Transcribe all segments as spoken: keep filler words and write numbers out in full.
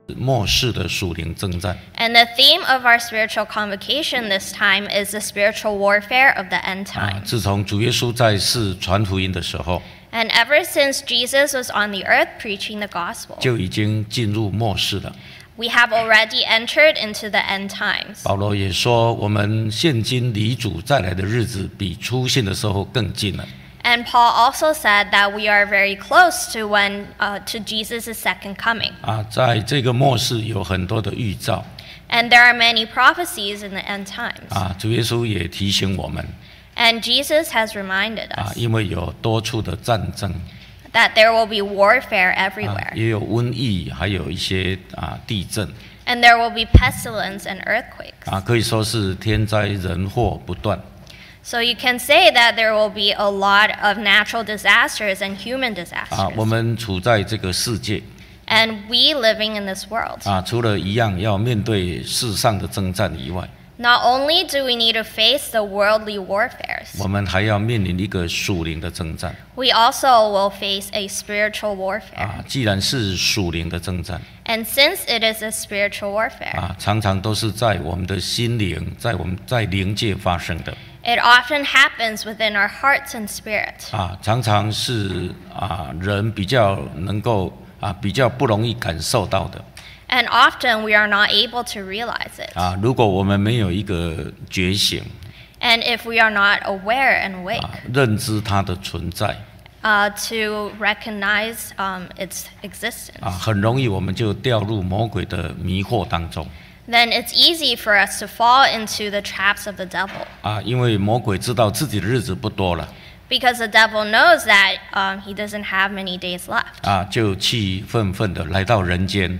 末世的属灵征战。 And the theme of our spiritual convocation this time is the spiritual warfare of the end 啊， times. 自从主耶稣在世传福音的时候， And ever since Jesus was on the earth preaching the gospel, 就已经进入末世了。 we have already entered into the end times. 保罗也说，我们现今离主再来的日子，比出现的时候更近了。 And Paul also said that we are very close to when uh, to Jesus' second coming. 啊，在这个末世有很多的预兆 And there are many prophecies in the end times. 啊，主耶稣也提醒我们 And Jesus has reminded 啊， us 因为有多处的战争 that there will be warfare 啊， everywhere. 也有瘟疫，还有一些啊地震 And there will be pestilence and earthquakes. 啊，可以说是天灾人祸不断 So you can say that there will be a lot of natural disasters and human 啊。我 disasters. 们处在这个世界 And we living in this world. 啊，除了一样要面对世上的征战以外， Not only do we need to face the worldly warfares, 我们还要面临一个属灵的征战 we also will face a spiritual warfare. 啊。既然是属灵的征战 And since it is a spiritual warfare, 啊，常常都是在我们的心灵，在我们在灵界发生的 it often happens within our hearts and spirit. 啊，常常是啊人比较能够啊比较不容易感受到的 And often we are not able to realize it. 啊。如果我们没有一个觉醒 And if we are not aware and awake 啊，认知它的存在 uh, to recognize um, its existence, 啊，很容易我们就掉入魔鬼的迷惑当中 then it's easy for us to fall into the traps of the devil. 啊，因为魔鬼知道自己的日子不多了 Because the devil knows that um, he doesn't have many days left. 啊，就气愤愤的来到人间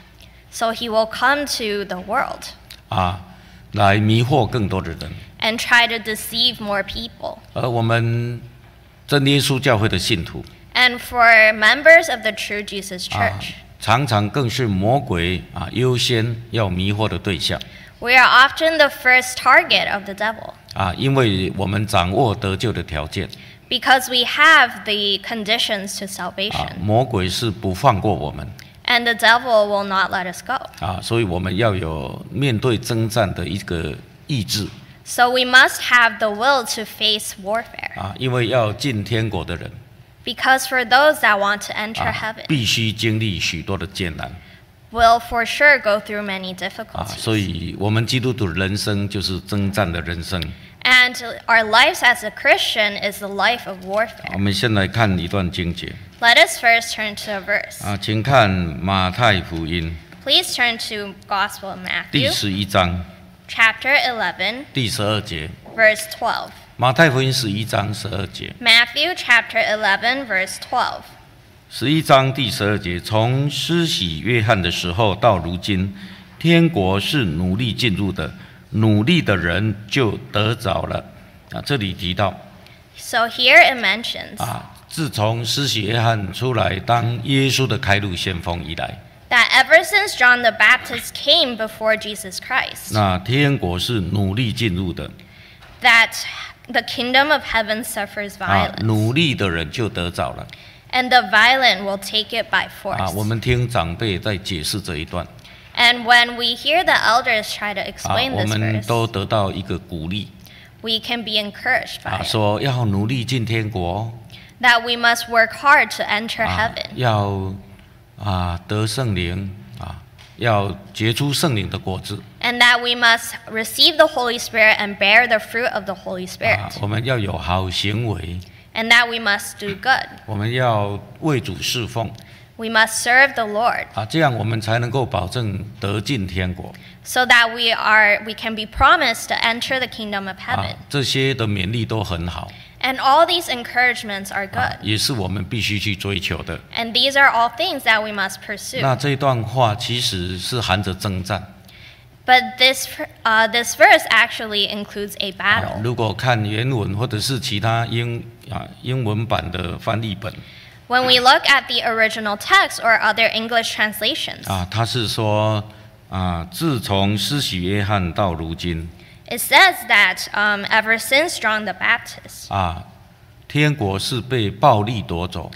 So he will come to the world 啊，来迷惑更多的人。 and try to deceive more people. 而我们真耶稣教会的信徒 And for members of the True Jesus 啊 Church,， 常常更是魔鬼啊优先要迷惑的对象 we are often the first target of the devil 啊，因为我们掌握得救的条件 because we have the conditions to 啊， salvation. 魔鬼是不放过我们 And the devil will not let us go. 啊，所以我们要有面对征战的一个意志 So we must have the will to face warfare. 啊，因为要进天国的人 Because for those that want to enter 啊， heaven, 必须经历许多的艰难 will for sure go through many 啊， difficulties. 所以我们基督徒的人生就是征战的人生。 And our lives as a Christian is the life of 我 warfare. 们先来看一段经节 Let us first turn to a verse. 啊，请看马太福音 Please turn to Gospel of 第 Matthew, 十一章 chapter eleven, 第十二节。 verse twelve. 马太福音十一章十二节， Matthew chapter eleven, verse twelve. 十一章第十二节，从施洗约翰的时候到如今，天国是努力进入的，努力的人就得着了。啊，这里提到 So here it mentions 啊，自从施洗约翰出来当耶稣的开路先锋以来， that ever since John the Baptist came before Jesus Christ, 那天国是努力进入的 that the kingdom of heaven suffers 啊， violence, 努力的人就得着了 and the violent will take it by 啊。我 force. 们听长辈在解释这一段 And when we hear the elders try to 啊， explain 我 this 們 verse, 都得到一个鼓励 we can be encouraged by 啊， it, 说要努力进天国 that we must work hard to enter 啊 heaven, 要啊得圣灵啊，要结出圣灵的果子 and that we must receive the Holy Spirit and bear the fruit of the Holy 啊 Spirit,， 我们要有好行为， and that we must do good. 我们要为主侍奉 We must serve the Lord 啊，这样我们才能够保证得进天国 so that we are we can be promised to enter the kingdom of 啊 heaven. 这些的勉励都很好 And all these encouragements are 啊 good.， 也是我们必须去追求的。 And these are all things that we must pursue. 那这段话其实是含着征战 But this uh, this verse actually includes a 啊 battle. 如果看原文或者是其他英啊英文版的翻译本 When we look at the original text or other English translations, 啊，他是说啊，自从施洗约翰到如今 it says that um, ever since John the Baptist, 啊，天国是被暴力夺走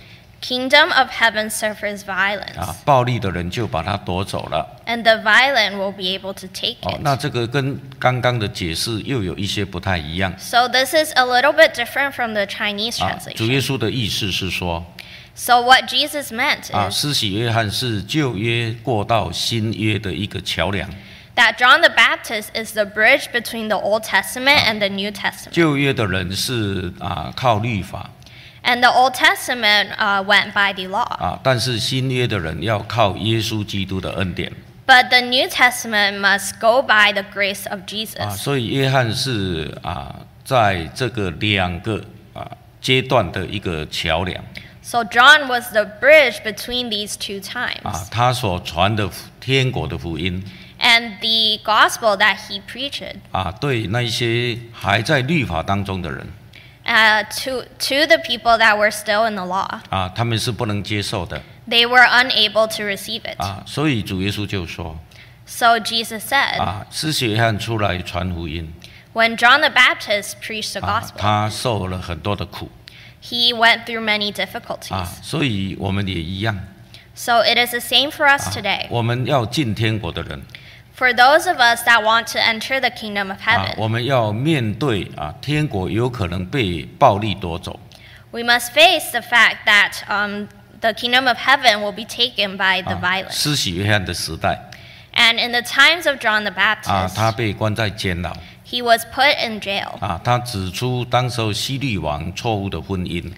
kingdom of heaven suffers violence, 啊，暴力的人就把它夺走了。 and the violent will be able to take 哦， it. 那这个跟刚刚的解释又有一些不太一样。 So this is a little bit different from the Chinese 啊，主耶 translation. 稣的意思是说， So what Jesus meant 啊， is 施洗约翰是旧约过到新约的一个桥梁。 that John the Baptist is the bridge between the Old Testament and the New Testament. 旧约的人是啊靠律法 And the Old Testament uh, went by the law. 啊，但是新约的人要靠耶稣基督的恩典 But the New Testament must go by the grace of 啊， Jesus. 所以约翰是啊在这个两个啊阶段的一个桥梁 So John was the bridge between these two 啊 times. 他所传的天国的福音 And the gospel that he preached 啊，对那一些还在律法当中的人 uh, to, to the people that were still in the law, 啊，他们是不能接受的 they were unable to receive it. 啊，所以主耶稣就说 So Jesus said, 啊，施洗约翰出来传福音 when John the Baptist preached the 啊， gospel, 他受了很多的苦 he went through many difficulties. 啊，所以我们也一样 So it is the same for us 啊 today. 我们要进天国的人 For those of us that want to enter the kingdom of 啊， heaven, 我们要面对啊，天国有可能被暴力夺走 we must face the fact that um, the kingdom of heaven will be taken by the 啊， violent. 施洗约翰的时代 And in the times of John the 啊， Baptist, 他被关在监牢 he was put in jail. 啊，他指出当时候希律王错误的婚姻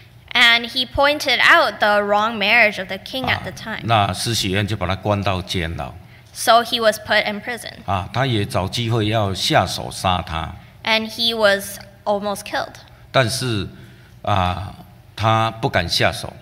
And he pointed out the wrong marriage of the king 啊 at the，time. 那施洗约翰就把他关到监牢 So he was put in prison. 啊，他也找机会要下手杀他， And he was almost killed. 但是啊，他不敢下手，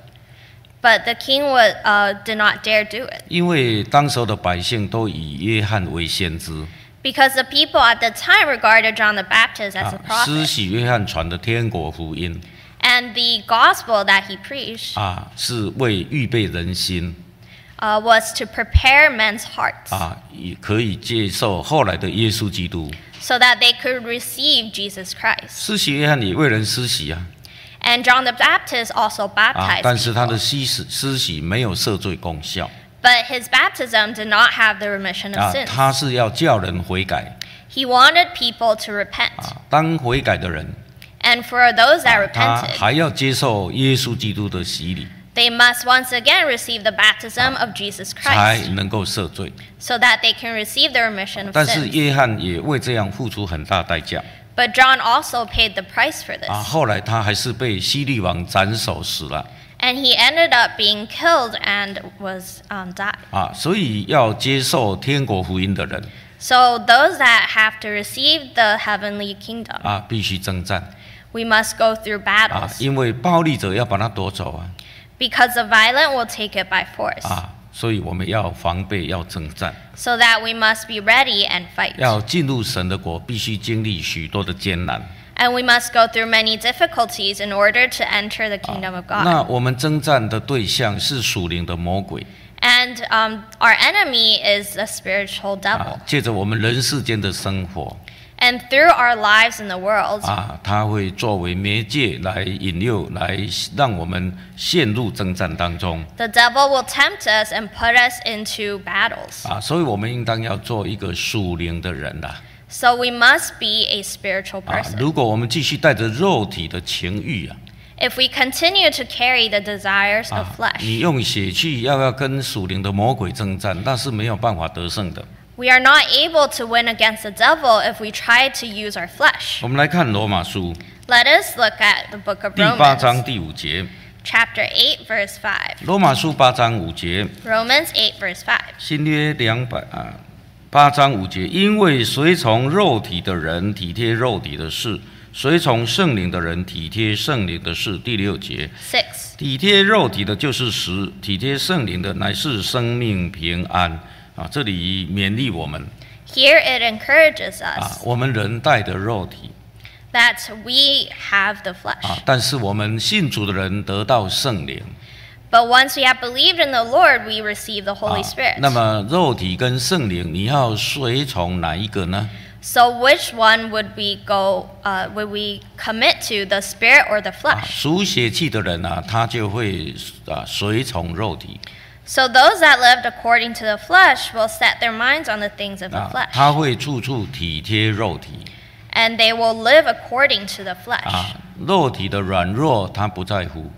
But the king was, uh, did not dare do it. 因为当时候的百姓都以约翰为先知 Because the people at the time regarded John the Baptist as a 啊，施 prophet. 洗约翰传的天国福音 And the gospel that he preached 啊，是为预备人心 uh, was to prepare men's hearts 啊，也可以接受后来的耶稣基督。 so that they could receive Jesus Christ. 施洗约翰也为人施洗啊， And John the Baptist also 啊， baptized 但是他的 people. 施洗施洗没有赦罪功效 But his baptism did not have the remission 啊 of，sins. 他是要叫人悔改 He wanted people to repent. 啊，当悔改的人， And for those that 啊他 repented, 还要接受耶稣基督的洗礼， they must once again receive the baptism of Jesus 才 Christ 能够赦罪。 so that they can receive the remission of 但是 sins. 约翰也为这样付出很大代价 But John also paid the price for 啊， this. 后来他还是被希律王斩首死了 And he ended up being killed and was um, died. 啊，所以要接受天国福音的人 So those that have to receive the heavenly kingdom, 啊，必须征战 we must go through 啊， battles 因为暴力者要把它夺走啊 because the violent will take it by force. 啊，所以我们要防备，要征战。 So that we must be ready and fight. 要进入神的国，必须经历许多的艰难。 And we must go through many difficulties in order to enter the kingdom of 那 God. 我们征战的对象是属灵的魔鬼 And um, our enemy is a spiritual 啊 devil.， 借着我们人世间的生活 And through our lives in the world, 啊，他会作为媒介来引诱，来让我们陷入征战当中 the devil will tempt us and put us into battles. 啊，所以我们应当要做一个属灵的人啦 So we must be a spiritual 啊。 person. 如果我们继续带着肉体的情欲啊 If we continue to carry the desires 啊 of，flesh, 你用血气要要跟属灵的魔鬼征战，那是没有办法得胜的。 we are not able to win against the devil if we try to use our flesh. 我们来看罗马书 Let us look at the book of 第八章 Romans, 第五节， chapter eight, verse five. 罗马书八章五节。 Romans eight, verse five. 新约两百啊八章五节，因为随从肉体的人体贴肉体的事，随从圣灵的人体贴圣灵的事。第六节， Six. 体贴肉体的就是死，体贴圣灵的乃是生命平安。啊，这里勉励我们 Here it encourages 啊 us， 我们人带的肉体 that we have the 啊 flesh. 但是我们信主的人得到圣灵 But once we have believed in the Lord, we receive the 啊 Holy Spirit. 那么肉体跟圣灵，你要随从哪一个呢？ So which one would we go? Uh, would we commit to, the spirit or the 啊， flesh? 属血气的人啊，他就会啊随从肉体 So those that lived according to the flesh will set their minds on the things of the 啊， flesh, 他会处处体贴肉体 and they will live according to the flesh. 啊，肉体的软弱他不在乎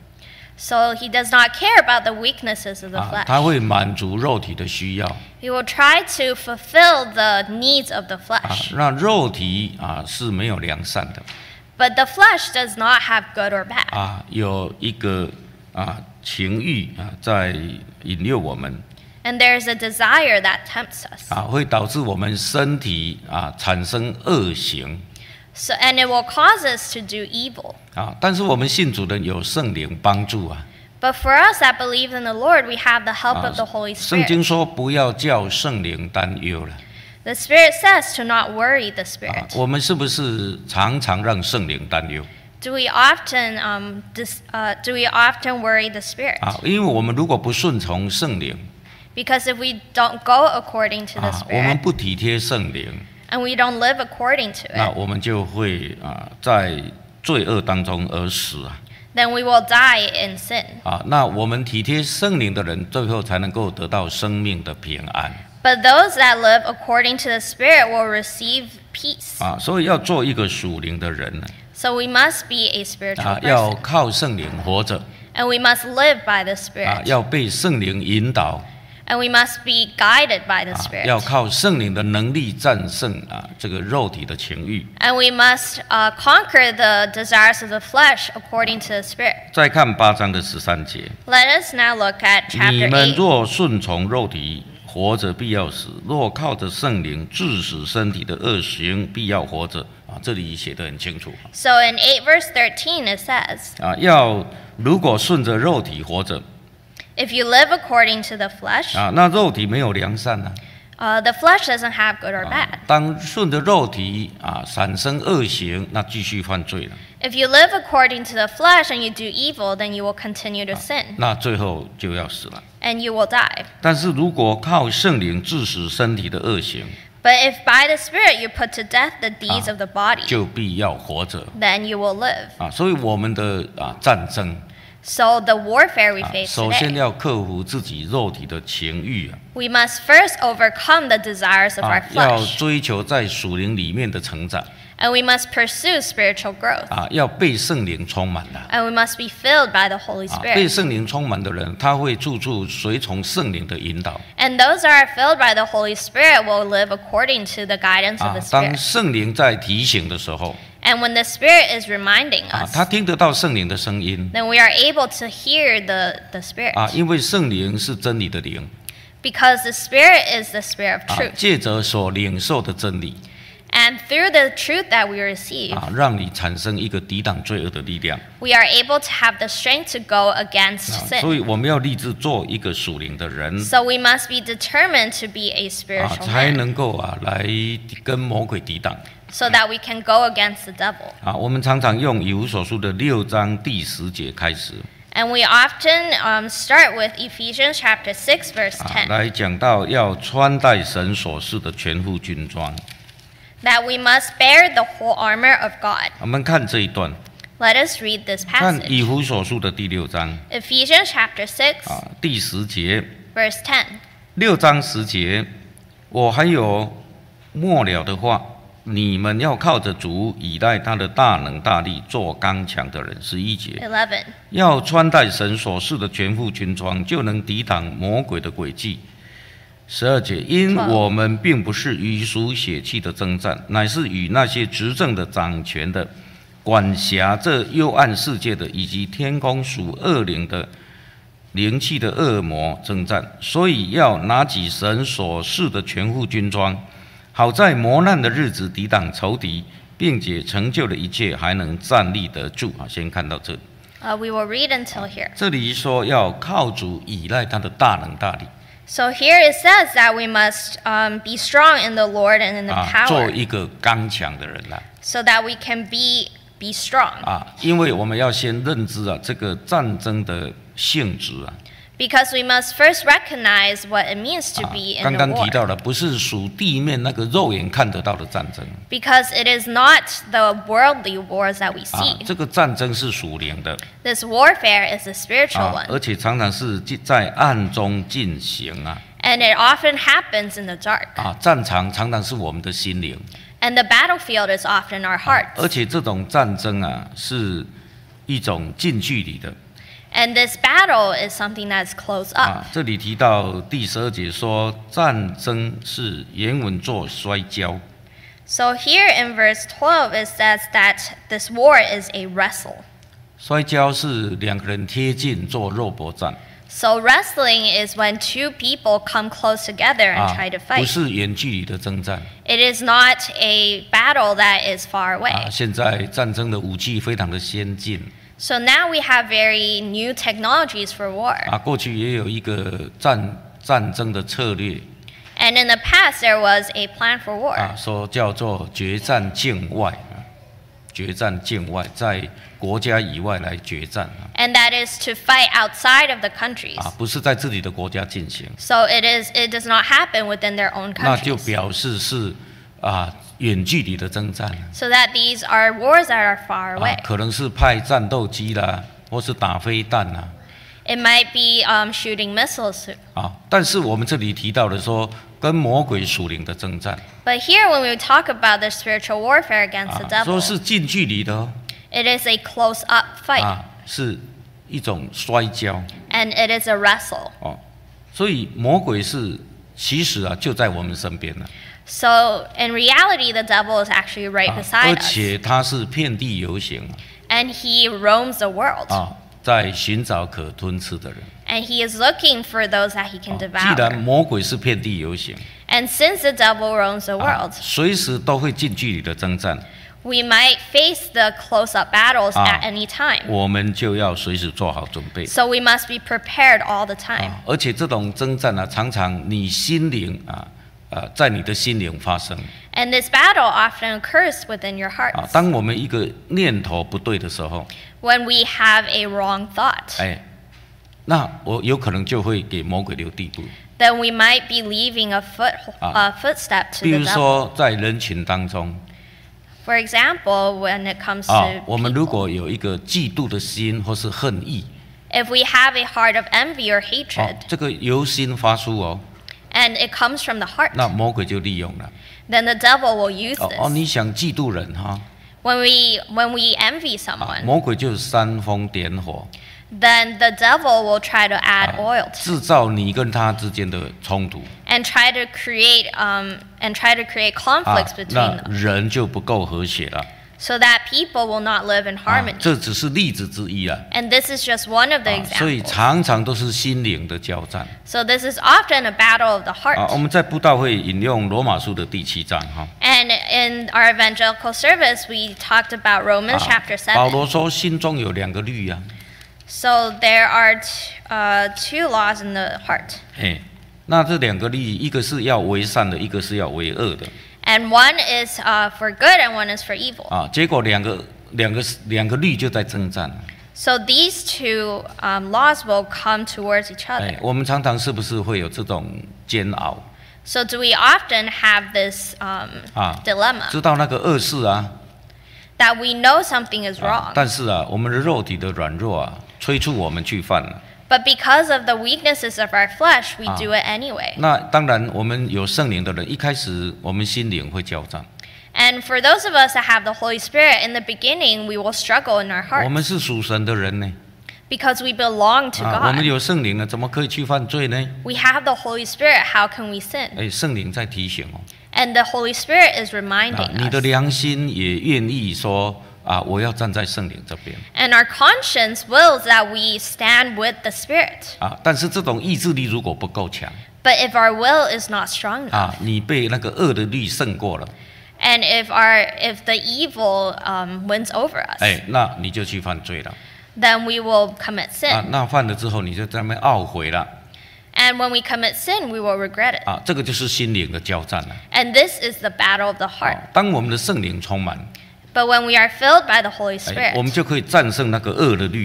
So he does not care about the weaknesses of the 啊， flesh. 他会满足肉体的需要 He will try to fulfill the needs of the 啊 flesh.， 那肉体啊是没有良善的 But the flesh does not have good or bad. 啊，有一个啊情欲啊在引诱我们 And there is a desire that tempts us. 啊，会导致我们身体啊产生恶行 So, and it will cause us to do evil. 啊，但是我们信主的有圣灵帮助啊。 But for us that believe in the Lord, we have the help 啊 of the Holy 圣经 Spirit. 说不要叫圣灵担忧了 The Spirit says to not worry the 啊 Spirit.， 我们是不是常常让圣灵担忧 Do we often um, dis, uh, do we often worry the Spirit? 啊？因为我们如果不顺从圣灵 Because if we don't go according to the 啊，我们 Spirit 不体贴圣灵， and we don't live according to 那 it, 我们就会啊在罪恶当中而死啊 then we will die in sin. 啊！那我们体贴圣灵的人，最后才能够得到生命的平安 But those that live according to the Spirit will receive peace. 啊！所以要做一个属灵的人呢 So we must be a spiritual 啊，要 person. 靠圣灵活着 And we must live by the 啊， Spirit. 要被圣灵引导 And we must be guided by the 啊，要 Spirit. 靠圣灵的能力战胜啊这个肉体的情欲。 And we must uh, conquer the desires of the flesh according to the Spirit. 再看八章的十三节， Let us now look at 你 chapter 们 eight. 若顺从肉体，活着必要死；若靠着圣灵治死身体的恶行，必要活着。啊，这里写得很清楚 So in eight verse thirteen it says, 啊，要如果顺着肉体活着 if you live according to the flesh, 啊，那肉体没有良善啊。 uh, the flesh doesn't have good or 啊 bad. 当顺着肉体啊产生恶行，那继续犯罪了， If you live according to the flesh and you do evil, then you will continue to sin 那最后就要死了。 and you will die. 但是如果靠圣灵治死身体的恶行， But if by the Spirit you put to death the deeds of the body, 就必要活着 then you will live. 啊。所以我们的啊战争 So the warfare we 啊， face 首先 today, 要克服自己肉体的情欲啊， we must first overcome the desires of 啊 our 要 flesh, 追求在属灵里面的成长 and we must pursue spiritual growth, 啊，要被圣灵充满了 and we must be filled by the Holy 啊。被 Spirit. 圣灵充满的人，他会处处随从圣灵的引导 And those that are filled by the Holy Spirit will live according to the guidance of 啊 the。 当 Spirit. 圣灵在提醒的时候 And when the Spirit is reminding 啊， us, 他听得到圣灵的声音 then we are able to hear the, the Spirit. 啊，因为圣灵是真理的灵 Because the Spirit is the Spirit of 啊， truth. 借着所领受的真理 And through the truth that we receive, 啊，让你产生一个抵挡罪恶的力量 we are able to have the strength to go against 啊， sin. 所以我们要立志做一个属灵的人 So we must be determined to be a 啊， spiritual 才 man 能够啊来跟魔鬼抵挡 so that we can go against the devil. 啊。我们常常用以弗所书的六章第十节开始 And we often um, start with Ephesians chapter six, verse 啊， ten, 来讲到要穿戴神所赐的全副军装。 that we must bear the whole armor of God. 我们看这一段， Let us read this 看以 passage. 弗所书的第六章 Ephesians chapter six, 啊第十节。 verse ten. 六章十节，我还有末了的话，你们要靠着主，倚赖他的大能大力，做刚强的人。十一节， eleven. 要穿戴神所赐的全副军装，就能抵挡魔鬼的诡计。十二节，因我们并不是与属血气的征战，乃是与那些执政的、掌权的、管辖这幽暗世界的，以及天空属恶灵的灵气的恶魔征战。所以要拿起神所赐的全副军装，好在磨难的日子抵挡仇敌，并且成就了一切，还能站立得住。啊，先看到这里。 Uh, we will read until here. 这里说要靠主，倚赖他的大能大力 So here it says that we must um, be strong in the Lord and in the 啊，做 power, 一个刚强的人啦 so that we can be be strong. 啊，因为我们要先认知啊这个战争的性质啊 Because we must first recognize what it means to be 刚 in 刚 the 提到 war. 的不是属地面那个肉眼看得到的战争 Because it is not the worldly wars that we 啊 see.， 这个战争是属灵的 This warfare is a spiritual 啊， one. 而且常常是在暗中进行啊 And it often happens in the dark. 啊，战场常常是我们的心灵， And the battlefield is often our 而 hearts. 且这种战争啊是一种近距离的 And this battle is something that's close 啊 up.。 这里提到第十二节说，战争是原文做摔跤 So here in verse twelve, it says that this war is a wrestle. 摔跤是两个人贴近做肉搏战 So wrestling is when two people come close together and 啊 try to， 不 fight. 是远距离的征战 It is not a battle that is far 啊。 away. 现在战争的武器非常的先进 So now we have very new technologies for war. 啊，过去也有一个战战争的策略 And in the past, there was a plan for war. 啊，说叫做决战境外啊，决战境外，在国家以外来决战啊， And that is to fight outside of the countries. 啊，不是在自己的国家进行， So it is. It does not happen within their own 那就 countries. 表示是啊远距离的征战 So that these are wars that are far 啊 away.， 可能是派战斗机啦，或是打飞弹啦 It might be um, shooting missiles. 啊，但是我们这里提到的说，跟魔鬼属灵的征战 But here, when we talk about the spiritual warfare against the 啊，说 devil, 是近距离的哦 it is a close-up fight, 啊，是一种摔跤 and it is a wrestle. 哦，所以魔鬼是其实啊就在我们身边了。 So in reality, the devil is actually right 啊 beside 而 us, 且他是遍地游行 and he roams the world, 啊，在寻找可吞吃的人。 and he is looking for those that he can 啊既然 devour. 魔鬼是遍地游行， And since the devil roams the 啊 world, 随时都会近距离的征战， we might face the close-up battles 啊 at any time. 我们就要随时做好准备。 So we must be prepared all the time. 啊，而且这种征战呢、啊，常常你心灵啊，呃，在你的心灵发生 And this battle often occurs within your 啊。 hearts. 当我们一个念头不对的时候， When we have a wrong thought, 哎，那我有可能就会给魔鬼留地步。 then we might be leaving a foot Ah. a footstep to 比 the 如 devil. 说，在人群当中 For example, when it comes 啊 to， 我们如 people, 果有一个嫉妒的心或是恨意， if we have a heart of envy or 哦 hatred,， 这个由心发出哦， and it comes from the heart, 那魔鬼就利用了。 then the devil will use 哦哦， this. 你想嫉妒人哈， When we when we envy 啊 someone, 魔鬼就煽风点火， then the devil will try to 啊 add oil to, 制造你跟他之间的冲突 and try to create um and try to create 啊 conflicts，between 那 them, 人就不够和谐了。 so that people will not live in 啊 harmony. 这只是例子之一啊， And this is just one of the 啊所以 examples. 常常都是心灵的交战 So this is often a battle of the 啊。我 heart. 们在布道会引用罗马书的第七章哈， And in our evangelical service, we talked about 啊 Romans chapter 保 seven. 罗说心中有两个律啊， So there are t- uh, two laws in the heart. 哎，那这两个律，一个是要为善的，一个是要为恶的 And one is uh, for good and one is for evil. 啊。结果两个两个两个律就在征战。 So these two um, laws will come towards each 哎 other.， 我们常常是不是会有这种煎熬 So do we often have this um, 啊？ dilemma 知道那个恶事啊， that we know something is 啊 wrong, 但是啊，我们的肉体的软弱啊，催促我们去犯了。 but because of the weaknesses of our flesh, we 啊 do it anyway. 那当然，我们有圣灵的人，一开始我们心灵会交战。 And for those of us that have the Holy Spirit, in the beginning, we will struggle in our 我们 hearts 是属神的人呢， because we belong to 啊，我们 God. 有圣灵了，怎么可以去犯罪呢？ We have the Holy Spirit. How can we sin? 哎，圣灵在提醒哦， And the Holy Spirit is 啊， reminding 你的 us. 良心也愿意说啊，我要站在圣灵这边 And our conscience wills that we stand with the Spirit. 啊。但是这种意志力如果不够强 But if our will is not strong enough, 啊，你被那个恶的律胜过了， and if our if the evil um, wins over us, 哎，那你就去犯罪了 then we will commit 啊。 sin. 那犯了之后，你就在那边懊悔了 And when we commit sin, we will regret it. 啊。这个就是心灵的交战了。 And this is the battle of the 啊 heart. 当我们的圣灵充满， But when we are filled by the Holy 哎，我们 Spirit, 就可以战胜那个恶的律了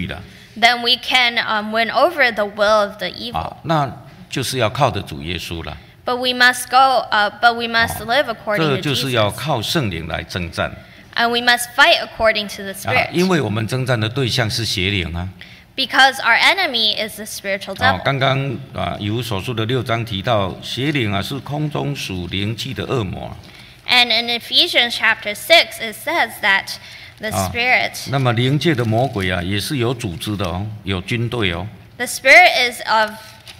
then we can um, win over the will of the evil. 啊，那就是要靠着主耶稣了。 But we must go, uh, but we must live 这 according to 就是要 Jesus. 靠圣灵来征战 And we must fight according to the 啊，因 Spirit. 为我们征战的对象是邪灵啊。 Because our enemy is the spiritual 啊， devil. 刚刚啊，以弗所书的六章提到，邪灵啊是空中属灵气的恶魔。 And in Ephesians chapter six, it says that the 啊 Spirit, 那么灵界的魔鬼啊，也是有组织的哦，有军队哦。 the Spirit is of,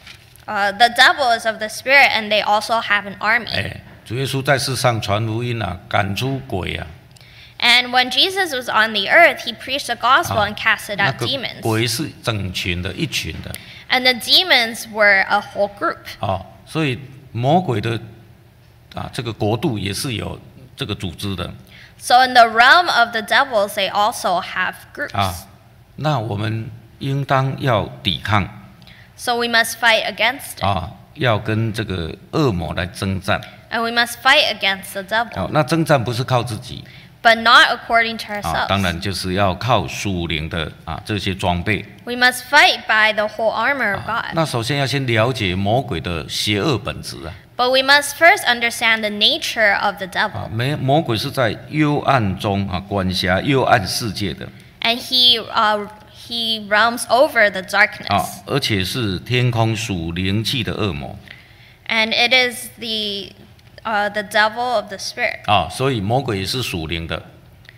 uh, the devil is of the Spirit, and they also have an army. 哎，主耶稣在世上传福音啊，赶出鬼啊， And when Jesus was on the earth, he preached the gospel 啊 and casted 那 out 个 demons. 鬼是整群的，一群的 And the demons were a whole group. 哦，所以魔鬼的啊这个国度也是有这个组织的 So in the realm of the devils, they also have groups. 啊。那我们应当要抵抗 So we must fight against it. 啊，要跟这个恶魔来征战。 And we must fight against the devil. 哦，那征战不是靠自己 But not according to 啊，当 ourselves. 然就是要靠属灵的啊这些装备。 We must fight by the whole armor of 啊 God. 那首先要先了解魔鬼的邪恶本质啊。 But we must first understand the nature of the 啊， devil. 没魔鬼是在幽暗中啊管辖幽暗世界的 And he, uh, he realms over the 啊 darkness. ， 而且是天空属灵气的恶魔 And it is the, uh, the devil of the spirit. 啊，所以魔鬼也是属灵的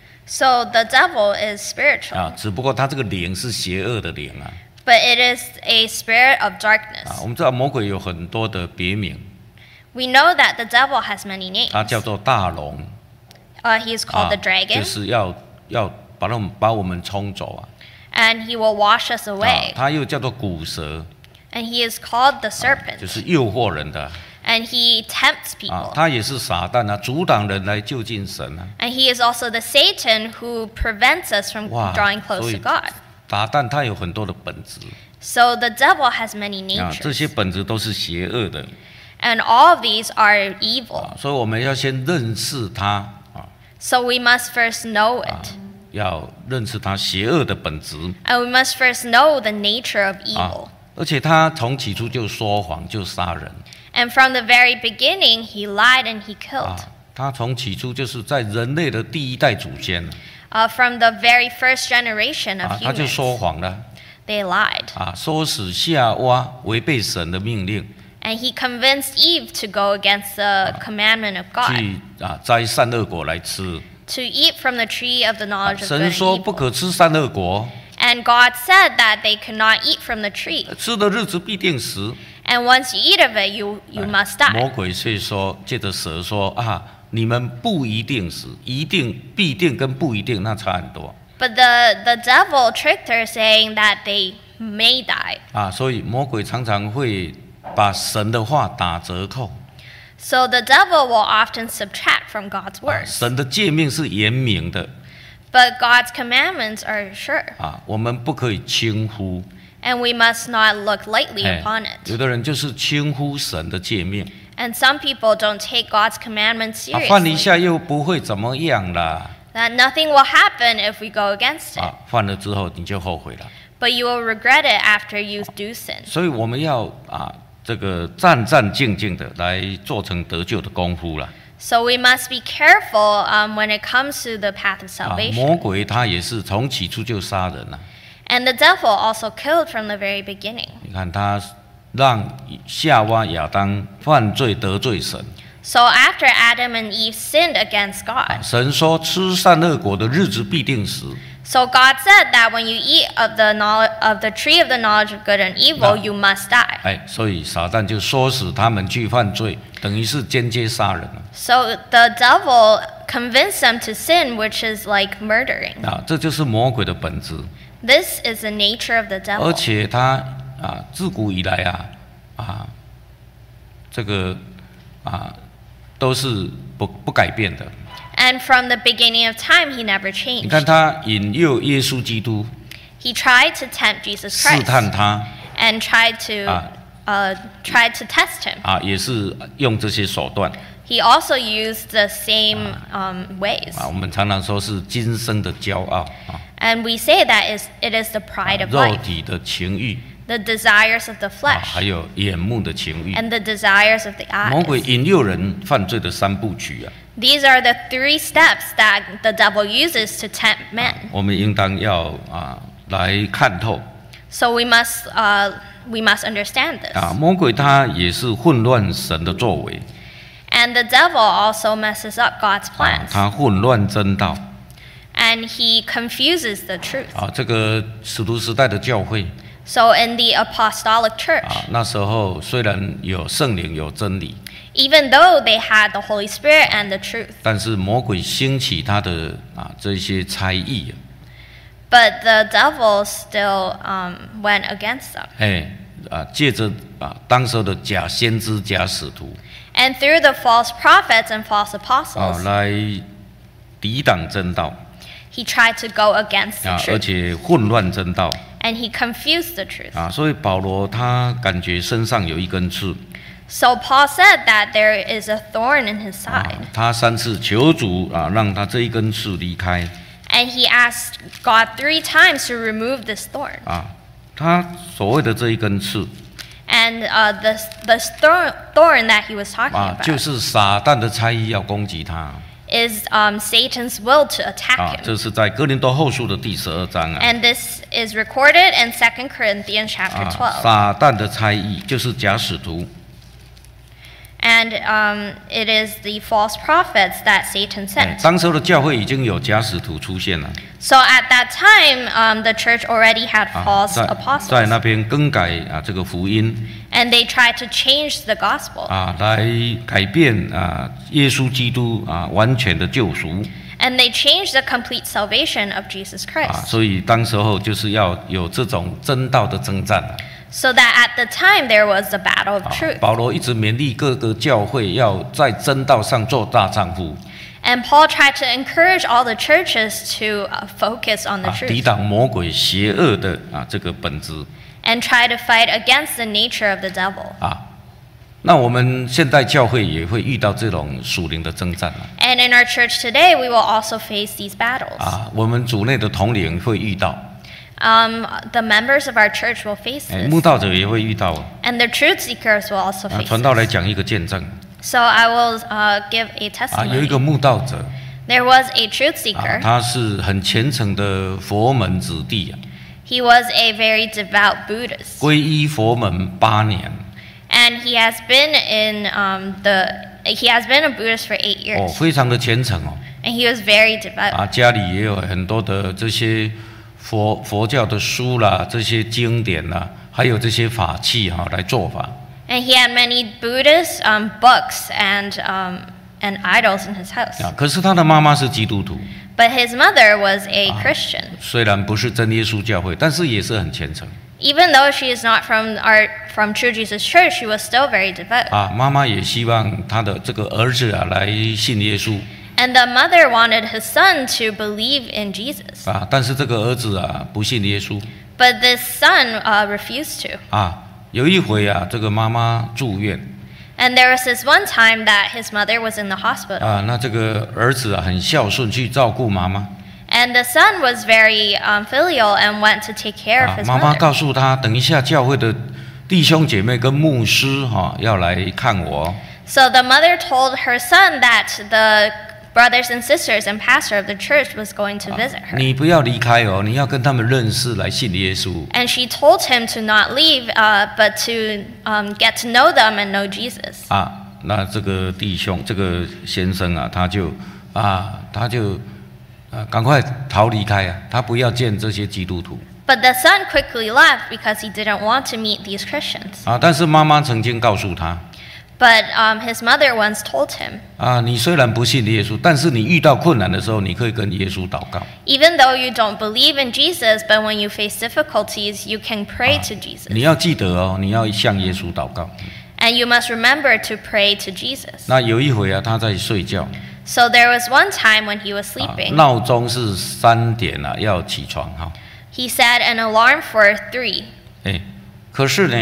So the devil is spiritual. 啊，只不过他这个灵是邪恶的灵啊 But it is a spirit of 啊， darkness. 我们知道魔鬼有很多的别名， We know that the devil has many names. 它叫做大龙 Uh, he is called 啊 the，dragon. 就是要要把我们把我们冲走啊 And he will wash us 啊 away. 它又叫做古蛇， And he is called the 就 serpent. 是诱惑人的 And he tempts 啊， people. 他也是撒旦啊，阻挡人来就近神啊。 And he is also the Satan who prevents us from 哇， drawing 所 close 以 to God. 撒旦他有很多的本质 So the devil has many 啊，这 natures. 些本质都是邪恶的 And all of these are evil. 啊，所以我们要先认识他啊 So we must first know 啊 it. 要认识他邪恶的本质 And we must first know the nature of 啊 evil. 而且他从起初就说谎，就杀人 And from the very beginning, he lied and he 啊 killed. 他从起初就是在人类的第一代祖先 Uh, from the very first generation 啊 of， 他就 humans, 说谎了 they lied. 啊，说使夏娃违背神的命令 And he convinced Eve to go against the commandment of God, 去啊摘善恶果来吃。 to eat from the tree of the 啊 knowledge of good 神 and 说不 evil. 可吃善恶果， And God said that they could not eat from the tree. 吃的日子必定死。 And once you eat of it, you, you must 魔 die. 鬼却说，借着蛇说啊，你们不一定死，一定、必定跟不一定那差很多 But the, the devil tricked her, saying that they may die. 啊，所以魔鬼常常会把神的话打折扣。 So the devil will often subtract from God's 啊 words. 神的诫命是严明的 But God's commandments are sure. 啊，我们不可以轻忽。 And we must not look lightly 哎 upon 有 it. 的人就是轻忽神的诫命 And some people don't take God's commandments 啊，犯一 seriously. 下又不会怎么样啦 That nothing will happen if we go against it. 啊，犯了之后你就后悔了。 But you will regret it after you do sin. 所以我们要啊，这个战战兢兢的来做成得救的功夫了 So we must be careful um, when it comes to the path of 啊。 salvation. 魔鬼他也是从起初就杀人了、 And the devil also killed from the very beginning. 你看他让夏娃亚当犯罪得罪神， So after Adam and Eve sinned against 啊 God, 神说吃善恶果的日子必定死。 so God said that when you eat of the knowledge, of the tree of the knowledge of good and evil, No. you must die. 哎，所以撒旦就唆使他们去犯罪，等于是间接杀人了 So the devil convinced them to sin, which is like murdering. 啊，这就是魔鬼的本质。 This is the nature of the 而 devil. 且他啊，自古以来啊啊，这个啊都是不不改变的。 And from the beginning of time, he never 你看 changed. 他引诱耶稣基督， He tried to tempt Jesus 试 Christ 探他 and tried to 啊， uh, tried to test him. 啊，也是用这些手段 He also used the same um, ways. 啊。我们常常说是今生的骄傲啊， And we say that is, it is the pride of 肉 life, 体的情欲 the desires of the 啊， flesh, 还有眼目的情欲。 and the desires of the 魔鬼 eyes. 引诱人犯罪的三部曲啊， These are the three steps that the devil uses to tempt men. 我们应当要啊来看透 So we must, uh, we must understand this. 啊。魔鬼他也是混乱神的作为 And the devil also messes up God's 啊， plans. 他混乱真道 And he confuses the truth. 啊。这个使徒时代的教会 So in the apostolic church, 啊，那时候虽然有圣灵有真理， even though they had the Holy Spirit and the truth, 但是魔鬼兴起他的啊这些猜疑， but the devil still um, went against them. 哎啊，借着啊当时候的假先知、假使徒 And through the false prophets and false 啊 apostles, 来抵挡真道 he tried to go against the 啊，而 truth. 且混乱真道 And he confused the truth. 啊，所以保罗他感觉身上有一根刺 So Paul said that there is a thorn in his 啊 side. ， 他三次求主啊让他这一根刺离开 And he asked God three times to remove this thorn. 啊，他所谓的这一根刺 And uh, the, the thorn, thorn that he was talking 啊，就 about 是撒旦的猜疑要攻击他 is um, Satan's will to 啊 attack，him. 这是在哥林多后书的第十二章啊。 And this is recorded in Second Corinthians chapter 啊， twelve. 撒旦的猜疑就是假使徒 And um, it is the false prophets that Satan 哎 sent. 当时候的教会已经有假使徒出现了 So at that time, um, the church already had 啊， false 在在 apostles. 那边更改啊这个福音 And they tried to change the gospel. 啊，来改变啊耶稣基督啊完全的救赎 And they changed the complete salvation of Jesus 啊， Christ. 所以当时候就是要有这种真道的征战啊。 So that at the time there was the battle of 啊 truth. 保罗一直勉励各个教会要在真道上做大丈夫 And Paul tried to encourage all the churches to uh, focus on the 啊，抵 truth 挡魔鬼邪恶的啊这个本质 and try to fight against the nature of the devil. 啊。那我们现代教会也会遇到这种属灵的征战啊。 And in our church today, we will also face these battles. 啊，我们组内的同龄会遇到， Um, the members of our church will face 哎， this. 慕道者也会遇到。 And the truth seekers will also 啊， face 传道来 this. 讲一个见证 So I will uh, give a 啊，有一 testimony. 个慕道者 There was a truth 啊， seeker. 他是很虔诚的佛门子弟啊， He was a very devout Buddhist. 皈依佛门八年 And he has been in um, the he has been a Buddhist for eight 哦， years. 非常的虔诚哦 And he was very devout. 啊，家里也有很多的这些佛佛教的书啦，这些经典啦，还有这些法器哈、来做法 And he had many Buddhist um, books and um, and idols in his house. 啊。可是他的妈妈是基督徒， But his mother was a Christian. 虽然不是真耶稣教会，但是也是很虔诚 Even though she is not from our from True Jesus Church, she was still very devout. 啊。妈妈也希望他的这个儿子啊来信耶稣 And the mother wanted his son to believe in Jesus. 啊，但是这个儿子啊不信耶稣 But this son uh, refused to. 啊。有一回啊，这个妈妈住院 And there was this one time that his mother was in the hospital. 啊，那这个儿子啊很孝顺，去照顾妈妈 And the son was very um, filial and went to take care 啊 of。his 妈妈 mother. 告诉他，等一下教会的弟兄姐妹跟牧师哈、要来看我 So the mother told her son that the brothers and sisters and pastor of the church was going to visit her. 你不要离开哦，你要跟他们认识，来信耶稣 And she told him to not leave, uh, but to um, get to know them and know Jesus. 啊。那这个弟兄，这个先生啊，他就啊，他就啊，赶快逃离开啊，他不要见这些基督徒 But the son quickly left because he didn't want to meet these Christians. 啊。但是妈妈曾经告诉他 But um, his mother once told him, 啊，你虽然不信耶稣，但是你遇到困难的时候，你可以跟耶稣祷告 even though you don't believe in Jesus, but when you face difficulties, you can pray to Jesus. 你要记得哦，你要向耶稣祷告。 And you must remember to pray to Jesus. 那有一回啊，他在睡觉， So there was one time when he was 啊 sleeping. 闹钟是三点啊，要起床哈。 He set an alarm for three. 哎，可是呢，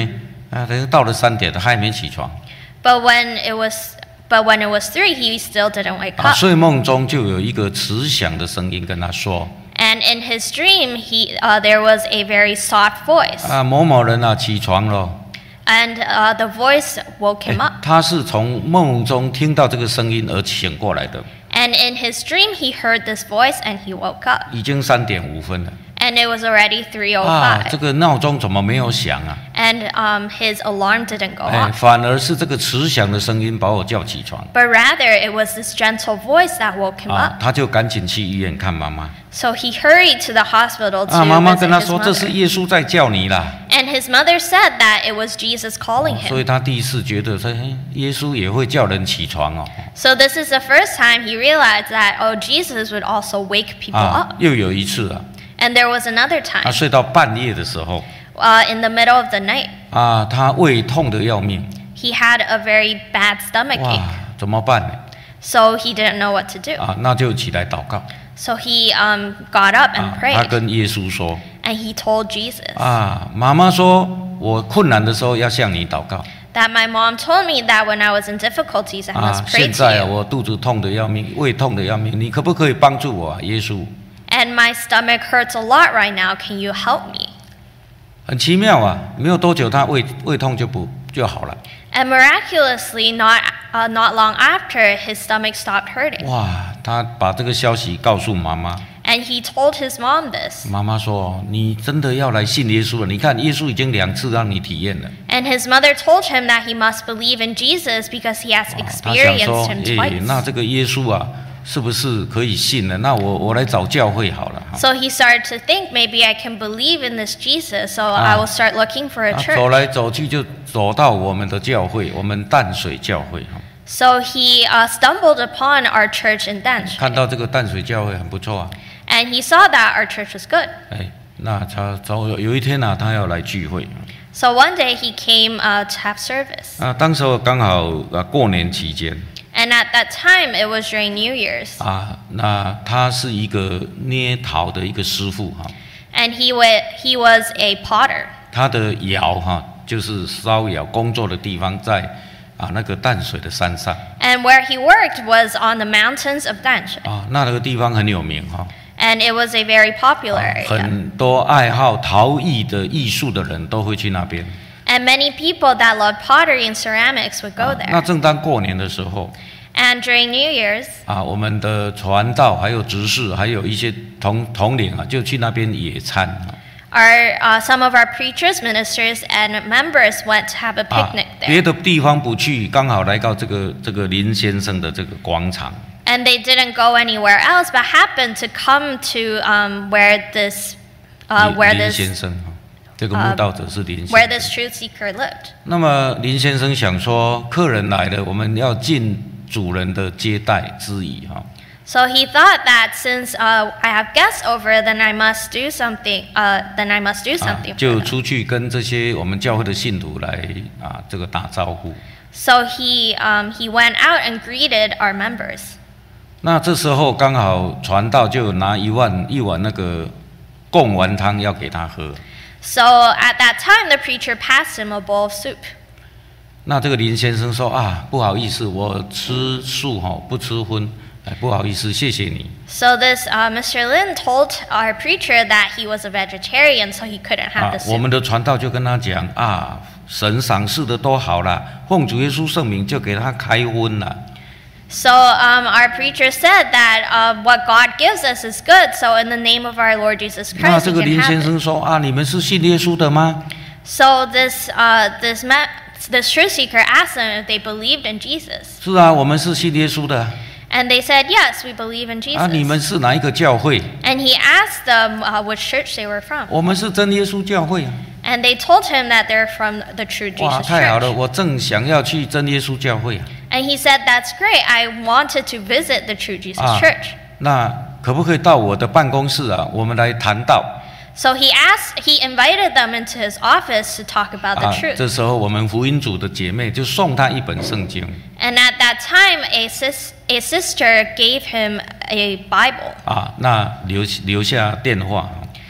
啊，等到了三点，他还没起床。 But when it was but when it was three, he still didn't wake 啊， up. 所以梦中就有一个慈祥的声音跟他说： And in his dream, he uh, there was a very soft voice, 啊，某某人啊，起床了。 and uh, the voice woke 哎 him up. 他是从梦中听到这个声音而醒过来的， And in his dream, he heard this voice, and he woke up. 已经三点五分了。 And it was already three oh 啊，这 five, 个闹钟怎么没有响啊？ and um, his alarm didn't go 哎， off. 反而是这个慈祥的声音把我叫起床。 But rather, it was this gentle voice that woke him 啊， up. 他就赶紧去医院看妈妈。 So he hurried to the hospital 啊， to 妈妈 visit 跟他 his 说：“这是 mother. 耶稣在叫你啦。 And his mother said that it was Jesus calling 哦”所以 him. 他第一次觉得说，哎，耶稣也会叫人起床哦。 So this is the first time he realized that, oh, Jesus would also wake people 啊 up. 又有一次啊， And there was another 他 time, 睡到半夜的时候 uh, in the middle of the night, 啊，他胃痛的要命， he had a very bad stomach 哇 ache. ， 怎么办呢？ So he didn't know what to do. 啊，那就起来祷告 So he um, got up 啊 and， 他 prayed. 跟耶稣说 And he told Jesus 啊，妈妈说我困难的时候要向你祷告 that my mom told me that when I was in difficulties, I 啊， must pray 现在啊 to you. 我肚子痛的要命，胃痛的要命，你可不可以帮助我啊，耶稣？ And my stomach hurts a lot right now. Can you help me? 很奇妙啊，没有多久他胃胃痛就不就好了。 And miraculously, not uh, not long after, his stomach stopped hurting. 哇，他把这个消息告诉妈妈， And he told his mom this. 妈妈说：“你真的要来信耶稣了？你看，耶稣已经两次让你体验了。 And his mother told him that he must believe in Jesus because he has 啊”他想说 experienced：“ him 诶， twice. 那这个耶稣啊，是不是可以信呢？那我我来找教会好了。” So he started to think, maybe I can believe in this Jesus, so I will start looking for a 啊，走 church. 来走去就走到我们的教会，我们淡水教会哈。 So he uh, stumbled upon our church in 看 Danshui, 到这个淡水教会很不错啊， and he saw that our church was good. 哎，那他早有一天啊，他要来聚会 So one day he came uh, to have service. 啊，当时候刚好啊过年期间。 And at that time, it was during New Year's. 啊，那他是一个捏陶的一个师傅哈， And he, wa- he was a potter. 他的窑哈就是烧窑工作的地方在啊那个淡水的山上 And where he worked was on the mountains of Danshui. 啊，那那个地方很有名哈， And it was a very popular 啊 area. 很多爱好陶艺的艺术的人都会去那边。 And many people that loved pottery and ceramics would go 啊那 there. 正当过年的时候 And during New Year's, 啊，我们的传道还有执事还有一些同同龄啊，就去那边野餐啊。 our, uh, some of our preachers, ministers, and members went to have a 啊 picnic， 别 there. 的地方不去，刚好来到这个这个林先生的这个广场。 And they didn't go anywhere else, but happened to come to um, where this, uh, 林 where 林 this, 先生哈，这个慕道者是林 where 先 this 生。 truth seeker lived. 那么林先生想说，客人来了，我们要尽主人的接待之谊哈。 So he thought that since uh, I have guests over, then I must do something. Uh, then I must do 啊 something，for 就 them. 出去跟这些我们教会的信徒来啊，这个打招呼。 So he um, he went out and greeted our members. 那这时候刚好传道就拿一碗一碗那个贡丸汤要给他喝。 So at that time, the preacher passed him a bowl of soup. 那这个林先生说啊，不好意思，我吃素哈，不吃荤，哎，不好意思，谢谢你。 So this uh, Mister Lin told our preacher that he was a vegetarian, so he couldn't have 啊 the， 我 soup. 们的传道就跟他讲啊，神赏赐的都好啦，奉主耶稣圣名就给他开荤啦。 So um, our preacher said that uh, what God gives us is good. So in the name of our Lord Jesus 那 Christ, 这 we 个 can 林 have 先 it. 生说啊，你们是信耶稣的吗？ So this uh, this ma- this truth seeker asked them if they believed in Jesus, 是啊，我们是信耶稣的。 and they said yes, we believe in 啊，你 Jesus. 们是哪一个教会？ And he asked them uh, which church they were from, 我们是真耶稣教会啊。 and they told him that they're from the True 哇， Jesus 太好了， Church. 我正想要去真耶稣教会啊。 And he said, "That's great. I wanted to visit the True Jesus 啊 Church." 那可不可以到我的办公室啊？我们来谈道。 So he asked, he invited them into his office to talk about the 啊， truth. 这时候我们福音组的姐妹就送他一本圣经 And at that time, a, sis, a sister gave him a Bible, 啊，那留留下电话 and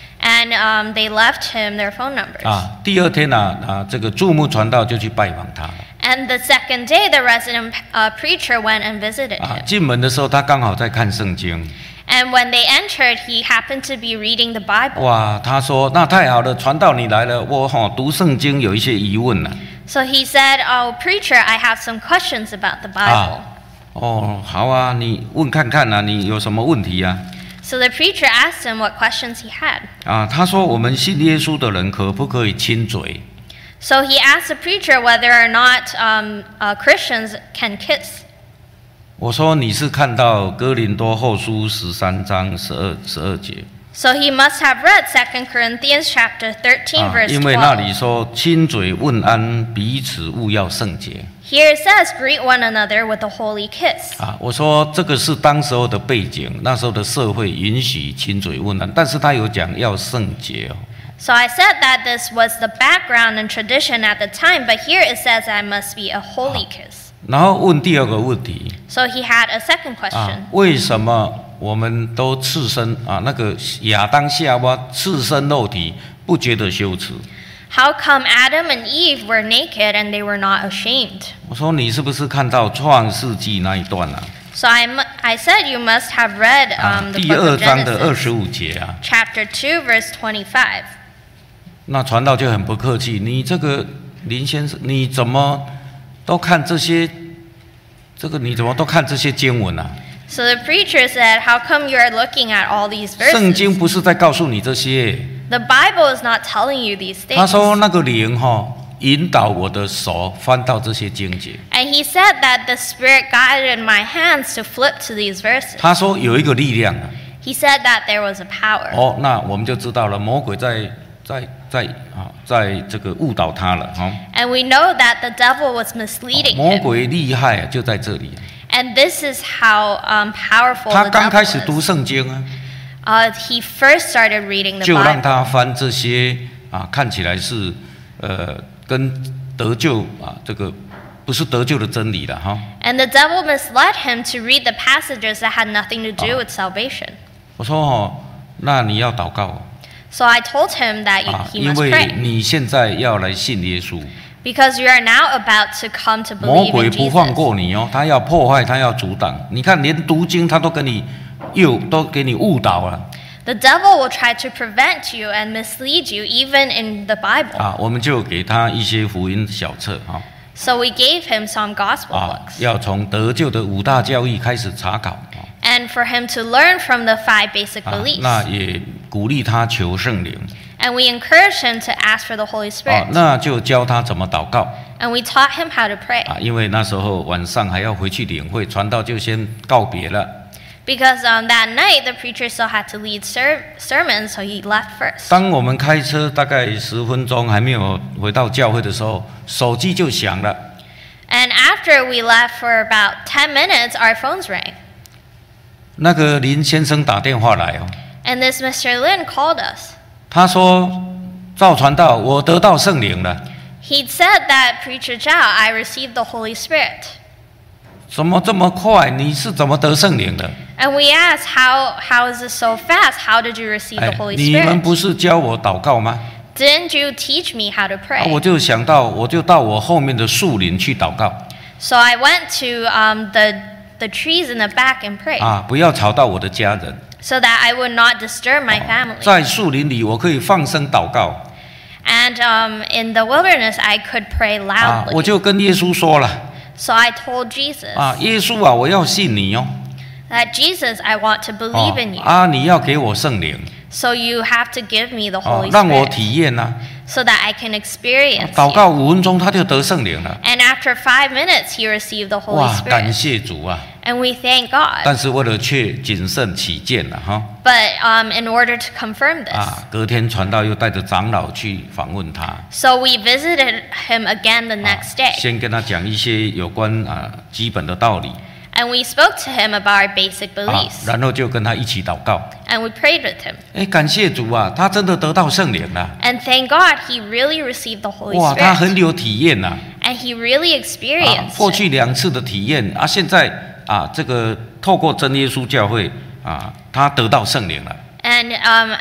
And um, they left him their phone numbers. 啊，第二天呢、啊，啊，这个注目传道就去拜访他了。 And the second day, the resident uh, preacher went and visited 啊， him. 进门的时候他刚好在看圣经。 And when they entered, he happened to be reading the Bible. 哇，他说那太好了，传道你来了，我哈、哦、读圣经有一些疑问呢、 So he said, "Oh, preacher, I have some questions about the 啊。 Bible." 哦，好啊，你问看看啊，你有什么问题啊？ So the preacher asked him what questions he had. 啊，他说我们信耶稣的人可不可以亲嘴？ So he asked the preacher whether or not um, uh, Christians can kiss. 我说你是看到哥林多后书十三章十二十二节 So he must have read Second Corinthians chapter thirteen, 啊， verse 因为那里 twelve. 说亲嘴问安，彼此勿要圣洁 Here it says, "Greet one another with a holy kiss." 啊。我说这个是当时候的背景，那时候的社会允许亲嘴问安，但是他有讲要圣洁哦。 So I said that this was the background and tradition at the time, but here it says I must be a holy kiss. 然后问第二个问题 So he had a second 啊 question.， 为什么我们都赤身啊？那个亚当夏娃赤身肉体，不觉得羞耻？ How come Adam and Eve were naked and they were not ashamed? 我说你是不是看到创世纪那一段啊？ So I, mu- I said you must have read 啊 um,，the 第 book 二 of 章的二 Genesis, 十五节啊。 chapter two, verse twenty-five. 那传道就很不客气，你这个林先生，你怎么都看这些？这个你怎么都看这些经文啊？ So the preacher said, "How come you are looking at all these 圣经 verses? 不是在告诉你这些。 The Bible is not telling you these 他 things." 说那个灵哈、哦，引导我的手翻到这些经节。 And he said that the Spirit guided my hands to flip to these verses. 他说有一个力量啊。 He said that there was a power. 哦，那我们就知道了，魔鬼在在在啊，在这个误导他了哈、 And we know that the devil was misleading 魔 him. 鬼厉害啊，就在这里。 And this is how um, powerful 他 the 刚开始 devil 读 is. 圣经啊， Uh, he first started reading the 就让 Bible. 他翻这些啊，看起来是呃跟得救啊这个不是得救的真理了哈。 And the devil misled him to read the passages that had nothing to do with salvation. 我说哦，那你要祷告 So I told him that you- 啊， he 因 must 为 pray. 你现在要来信耶稣， Because you are now about to come to 魔 believe 鬼 in 不放 Jesus. 过你哦，他要破坏，他要阻挡。你看，连读经他都跟你诱，都给你误导了 The devil will try to prevent you and mislead you even in the Bible. 啊。我们就给他一些福音小册哈 So we gave him some gospel 啊， books. 要从得救的五大教义开始查考啊。 And for him to learn from the five basic 啊 beliefs. 那也鼓励他求圣灵 And we encouraged him to ask for the Holy 啊 Spirit.， 那就教他怎么祷告 And we taught him how to pray. 啊，因为那时候晚上还要回去领会，传道就先告别了。 Because um, that night the preacher still had to lead ser- sermons, so he left first. 当我们开车大概十分钟还没有回到教会的时候，手机就响了。 And after we left for about ten minutes, our phones rang. 那个林先生打电话来哦， And this Mister Lin called us. 他说：“赵传道，我得到圣灵了。 He'd said that, Preacher Zhao, I received the Holy Spirit. 怎么这么快？你是怎么得圣灵的？ And we asked, how, how is this so fast? How did you receive the 哎， Holy 你们 Spirit? 不是教我祷告吗？ Didn't you teach me how to 啊， pray? 我就想到，我就到我后面的树林去祷告 So I went to um, the, the trees in the back and prayed, 啊，不要吵到我的家人。 so that I would not disturb my family. 在树林里，我可以放声祷告 And um, in the wilderness, I could pray 啊，我 loudly. 就跟耶稣说了 So I told Jesus 啊，耶稣啊，我要信你哦， that, Jesus, I want to 哦 believe in you. 啊，你要给我圣灵 So you have to give me the 哦 Holy， 让我 Spirit 体验呐、 so that I can experience 祷 you. 告五分钟，他就得圣灵了。 And after five minutes, he received the Holy 哇，感 Spirit. 谢主啊！ And we thank God. 但是为了确谨慎起见了哈 But um, in order to confirm this, 啊，隔天传道又带着长老去访问他， so we visited him again the 啊 next day. 先跟他讲一些有关啊基本的道理 And we spoke to him about our basic 啊， beliefs. 然后就跟他一起祷告。 And we prayed with him. 哎，感谢主啊，他真的得到圣灵了。 And thank God, he really received the Holy 哇，他 Spirit. 很有体验呐、 And he really 啊， experienced 过 it. 去两次的体验啊，现在啊，这个透过真耶稣教会啊，他得到圣灵了。 And um,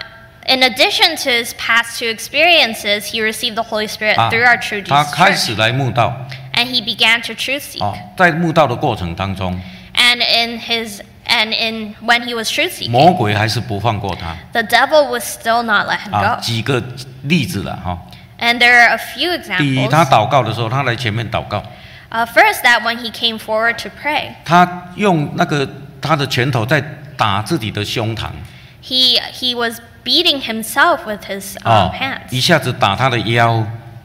In addition to his past two experiences, he received the Holy Spirit 啊 through our True 他 Jesus 开始 Church, 来慕道 and he began to truth seek. 哦，在慕道的过程当中， And in his and in when he was truth seeking, 魔鬼还是不放过他 the devil would still not let him 啊。 go. 几个例子了哈。 And there are a few 第一， examples. 他祷告的时候，他来前面祷告， Uh, first, that when he came forward to pray, 他用那个他的拳头在打自己的胸膛 he he was beating himself with his 哦 um,，hands. 一下子打他的腰，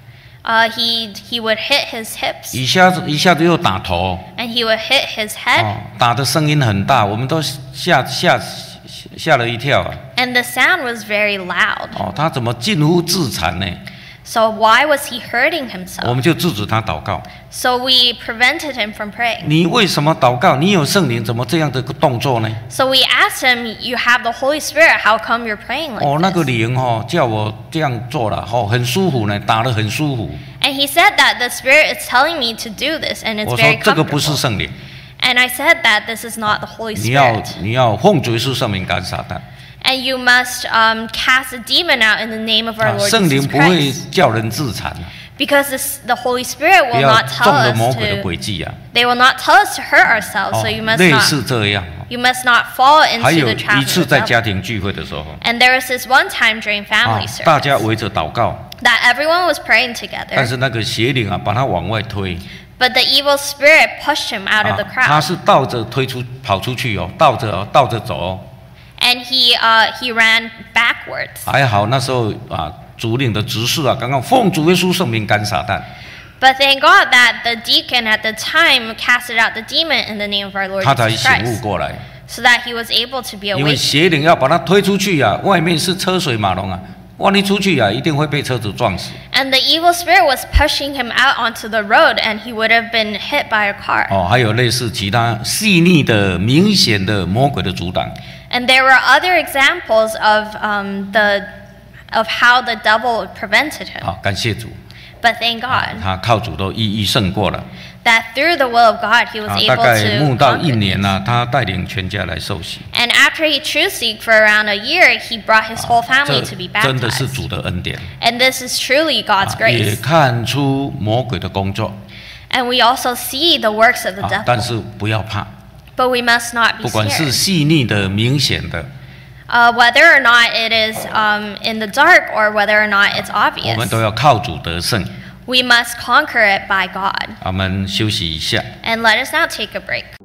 Uh, he he would hit his hips, 一下子一下子又打头 and he would hit his head, 哦，打的声音很大，我们都吓吓吓了一跳啊！ and the sound was very loud. 哦，他怎么近乎自残呢？ So why was he hurting 我 himself? 们就制止他祷告。 So we prevented him from praying. 你为什么祷告？你有圣灵，怎么这样的动作呢？ So we asked him, "You have the Holy Spirit. How come you're praying 哦，那 like 个 this?" 灵哦，叫我这样做了，哦，很舒服呢，打得很舒服。 And he said that the Spirit is telling me to do this, and it's 我 very 说这个不是 comfortable. 圣灵， And I said that this is not the Holy 你要 Spirit. 你要奉主耶稣圣名赶撒旦。 And you must um, cast a demon out in the name of our 啊， Lord 圣灵 Jesus 不会 Christ. 叫人自残， Because this, the Holy Spirit 不 will 要 not 中 tell 了 us 魔鬼的 to, 诡计啊！ they will not tell us to hurt ourselves, 哦 so you，must 类 not, 似这样。 you must not fall 还 into 有 the trap 一 of 次 the 在 devil. 家庭聚会的时候， And there was this one time during 啊 family， 大家 service 围着祷告， that everyone was praying 但 together, 是那个邪灵啊，把他往外推， but the evil spirit pushed him out of 啊 the， 他 crowd, 是倒着推出跑出去哦，倒着哦，倒着走哦。 and he uh, he ran backwards. 还好那时候啊，主领的执事啊，刚刚奉主耶稣圣名赶撒旦， But thank God that the deacon at the time casted out the demon in the name of our Lord 他才 Jesus 醒悟 Christ, 过来， so that he was able to be 因为 awake. 邪灵要把他推出去啊，外面是车水马龙啊，万一出去啊，一定会被车子撞死。 And the evil spirit was pushing him out onto the road, and he would have been hit by a car. 哦，还有类似其他细腻的、明显的魔鬼的阻挡。 And there were other examples of um, the of how the devil prevented him. 好，感谢主， But thank God 他靠主都一一胜过了。 that through the will of God, he was 啊，大 able 概慕 to 道一 conquer 年 these. 呢、他带领全家来受洗。 And after he truth seeked for around a year, he brought his whole 这 family to be 真的是 baptized. 主的恩典， And this is truly 啊 God's 也 grace. 看出魔鬼的工作 And we also see the works of the 啊，但 devil. 是不要怕， But we must not be 不管是 scared. 细腻的、明显的， Uh, whether or not it is um, in the dark or whether or not it's 我们 obvious, 都要靠主得胜。 we must conquer it by God. 我们休息一下。 And let us now take a break.